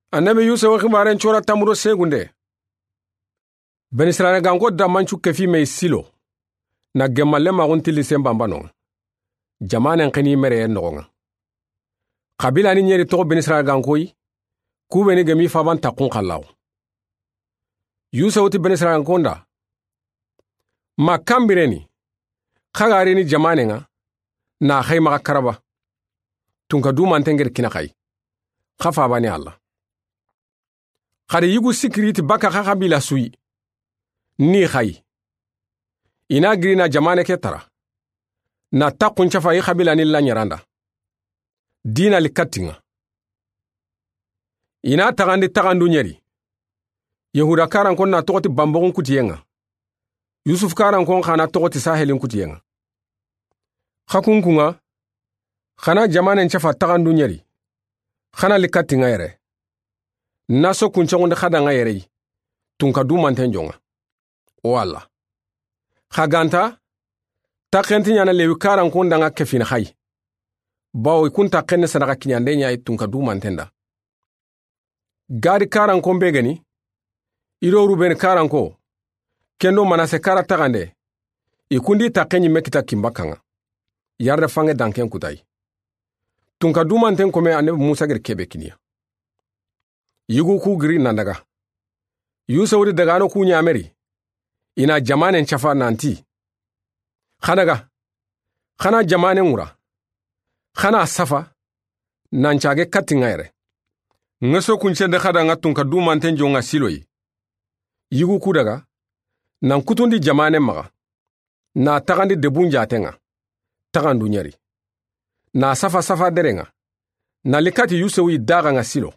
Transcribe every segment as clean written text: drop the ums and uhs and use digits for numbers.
Annabi Yusuf khibaren chora tamuro segunde. Ben Israel gango damanchu kefi me silo. Na gemalle maguntili sembambano. Jamanen khini mere nonga. Kabila ni nyeri to Ben Israel gangoi. Kubeni gemi faban takun khallaw. Yusuf ti Ben Israel konda. Ma kambireni. Khagari ni jamanenga. Na khayma karaba. Tunka du mantenger kinakai. Khafa bani Allah. Khari yugu sikiriti baka kabila sui. Ni khay. Ina grina jamane ketara. Na takun chafa yi kabila ni lanyaranda. Dina likatinga. Ina tagandu nyeri. Yehuda karan kon na tokoti bambogun kutiyenga. Yusuf karan kon khana tokoti sahelin kutiyenga. Khakunkunga. Khana jamane chafa tagandu nyeri. Khana likatinga yere. Naso kunchonde khadanga yere. Tunka du mantenjonga. Wala. Khaganta. Takenti nyana lewi karan kon danga kefin khay. Bawo kunta kenne sadaka kinyande nya tunka du mantenda. Gari karan kon begani. Iro ruben karan ko. Kendo manase kara tagande. Ikundi takenyi mekita kimbakanga. Yarda fange danken kutai. Tunka du manten kome ane Musa gir kebe kinia. Yugu ku giri nandaga. Yusuf dagano ku nyameri. Ina jamanen chafa nanti. Khanaga. Khana jamanen ura. Khana safa. Nanchage katinga ere. Ngeso kunchende khada nga tunka du manten jonga siloi. Yugu ku daga. Nan kutundi jamanen maga. Na tagandi debunja atenga. Tagandu nyeri. Na safa derenga. Na likati Yusuf daga nga silo.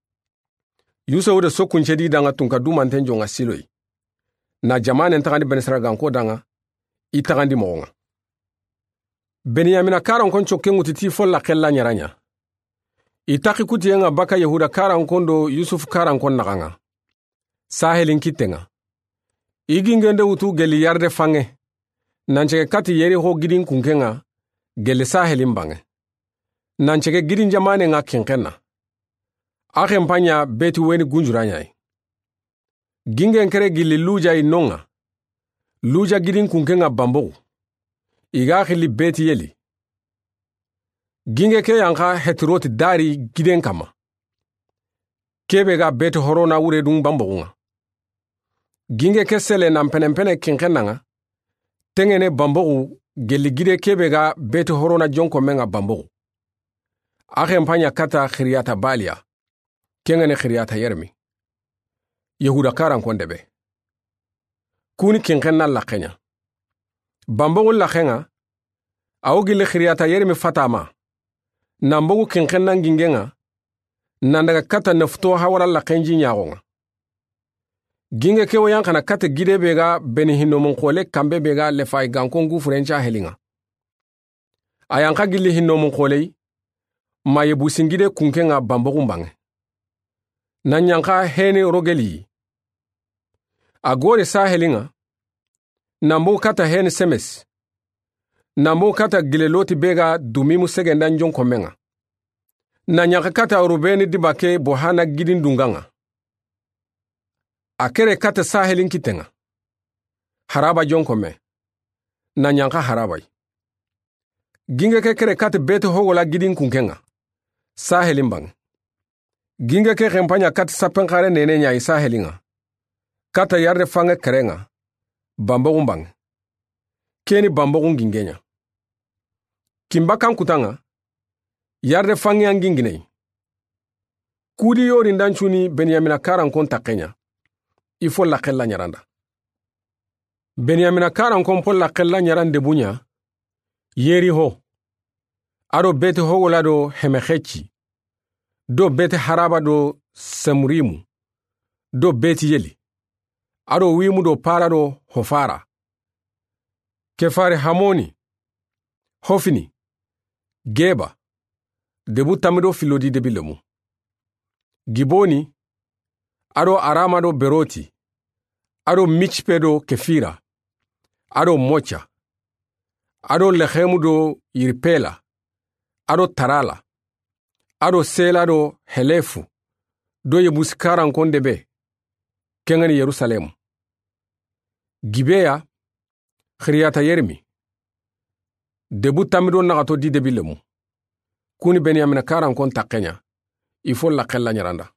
Yusuf de sokunchedi danga tunka du manten jonga siloi. Na jamanen tagandi Ben Israel ganko danga. I tagandi moonga. Benyamina karan koncho kengutiti folla kella nyaranya. Itaki kutiyenga baka Yehuda karan kondo Yusuf karan kon nakanga. Sahelin kitenga. Igingende utu geli yarde fange. Nancheke kati yeri ho gidin kunkenga. Geli sahelin bange. Nancheke gidin jamane nga kinkenna. Akhempanya beti weni gunjuranyai. Gingen kere gili luja inonga. Luja gidin kunkenga bambo. Iga khili beti yeli. Ginge ke yanka hetiroti dari giden kama. Kebe ga beti horona ure dung bambo nga. Ginge ke sele nampenempene kinkenna nga. Tengene bambo geli gide kebe ga beti horona jonko menga bambo. Akhempanya kata khiriyata balia. Kengene khiriyata yermi. Yehuda karan kondebe. Kuni kinkenna lakenya. Bambogu lakenya. Awogile khiriyata yermi fatama. Nambogu kinkenna ngingenga. Nandaga kata nefto hawara lakenji nyagonga. Ginge kewo yankana kata gide bega beni hinno munkole kambe bega lefai gankongu furencha helinga. Ayanka gili hinno munkolei. Mayebu singide kunkenga bambogu mbange. Nanyanka heni rogeli. Agore sahelinga. Nambo kata heni semes. Nambo kata gileloti bega dumimu segendan jonko menga. Nanyanka kata rubeni dibake bohana gidin dunganga. Akere kata sahelin kitenga. Haraba jonko me. Nanyanka harabai. Ginge kere kata bete hogola gidin kunkenga. Sahelin bang. Ginge ke rempanya kata sapenkare nene nya isahelinga. Kata yarde fange kerenga. Bambogun bang. Keni bambogun gingenya. Kimbakan kutanga. Yarde fange anginginei. Kudi yori ndanchuni Benyamina karan kon takenya. Ifo la kella nyaranda. Benyamina karan kon pol la kella nyarande bunya. Yeri ho. Aro bete hogola do hemechechi. Do bete haraba do semurimu. Do bete yeli. Aro wimu do para do hofara. Kefare hamoni. Hofini. Geba. Debu tamido filodi debilemu. Giboni. Aro arama do beroti. Aro michpe do kefira. Aro mocha. Aro lehemu do irpela. Aro tarala. Aro sela do helefu. do yebusi karankon debe kengani Yerusalemu Gibeya khiriyata yermi debu tamido nagato di debilemu kuni Benyamina karankon takenya ifo la khella nyaranda